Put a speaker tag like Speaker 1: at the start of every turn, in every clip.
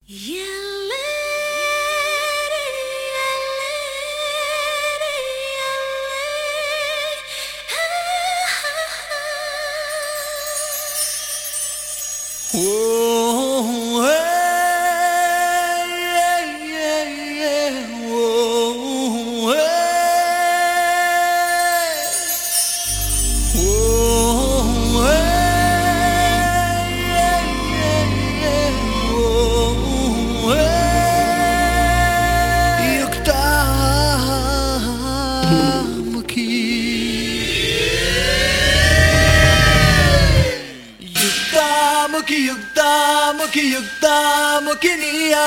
Speaker 1: Mukiniya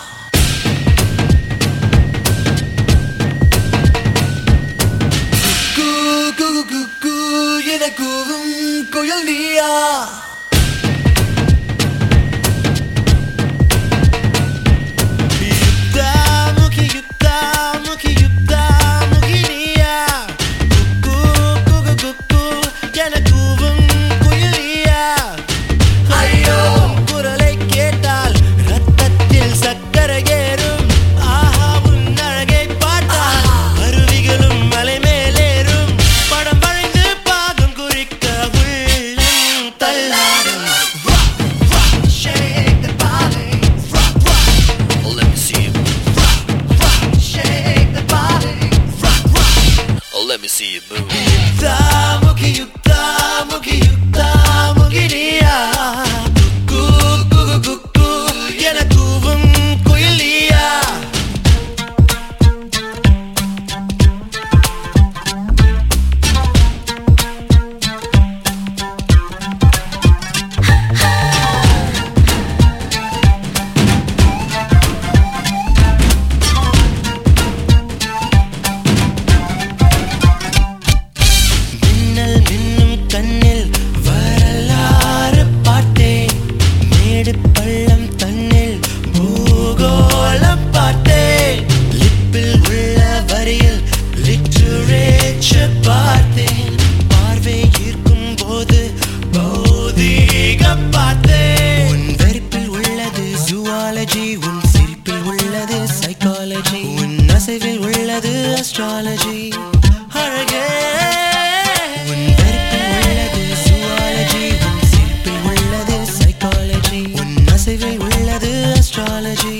Speaker 1: Kuku yenakuvum koyalniya
Speaker 2: Let me see you move.
Speaker 1: Mukiniya Kuku yenakuvum koyalniya Astrology அழகே உன் வெறுப்பில் உள்ளது zoology உன் சிரிப்பில் உள்ளது psychology உன் அசைவில் உள்ளது astrology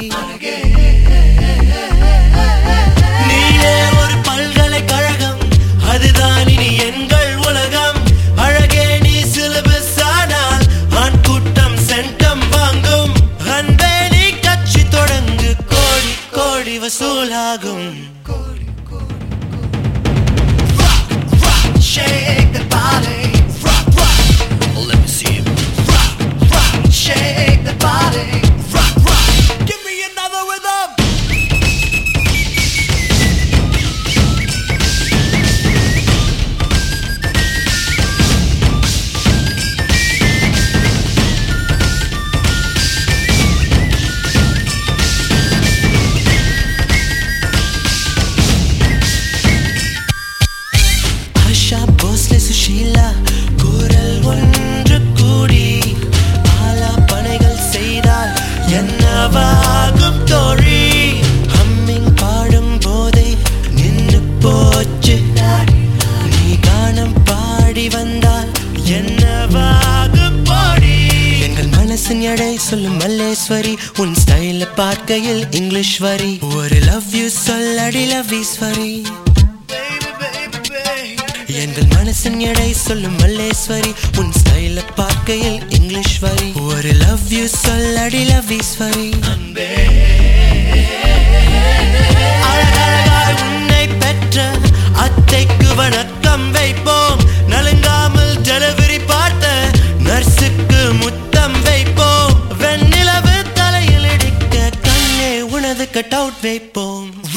Speaker 1: நீயே ஒரு பல்கலைக்கழகம் அதுதான் இனி எங்கள் உலகம் அழகே நீ சிலபஸ் ஆனால் ஆண் கூட்டம் சென்டம் வாங்கும் அன்பே நீ கட்சி தொடங்கு கோடி கோடி வசூலாகும் Shake the body, rock, rock.
Speaker 2: Let me see you move.
Speaker 1: Rock, rock. Shake the body, rock, rock. Give me another rhythm. Sushila குரல் ஒன்று கூடி ஆலா பனைகள் செய்தால் என்னவாகும் தோழி ஹம்மிங் பாடும் போதே நின்னு போச்சு நீ கானம் பாடி வந்தால் என்னவாகும் போடி எங்கள் மனசின் எடை சொல்லும் மல்லேஸ்வரி உன் ஸ்டைல பார்க்கையில் இங்கிலீஷ் வரி ஒரு லவ் யூ சொல்லடி லவ் ஈஸ்வரி எங்கள் மனசின் எடை சொல்லும் மல்லேஸ்வரி உன் ஸ்டைல பார்க்கையில் இங்கிலீஷ் வரி ஒரு லவ் யூ சொல்லடி லவ் ஈஸ்வரி அன்பே அழகழகாய் உன்னை பெற்ற அத்தைக்கு வணக்கம் வைப்போம் நலுங்காமல் டெலிவரி பார்த்த நர்ஸுக்கு முத்தம் வைப்போம் வெண்ணிலவு தலையில் இடிக்க கண்ணே உனது கட் அவுட் வைப்போம்